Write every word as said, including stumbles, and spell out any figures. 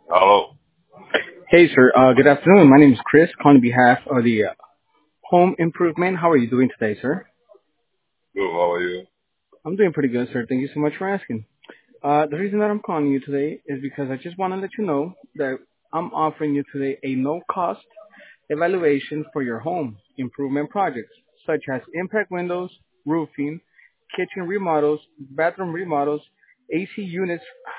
Hello. Hey, sir. Uh, good afternoon. My name is Chris, calling on behalf of the uh, Home Improvement. How are you doing today, sir? Good. How are you? I'm doing pretty good, sir. Thank you so much for asking. Uh, the reason that I'm calling you today is because I just want to let you know that I'm offering you today a no-cost evaluation for your home improvement projects, such as impact windows, roofing, kitchen remodels, bathroom remodels, A C units.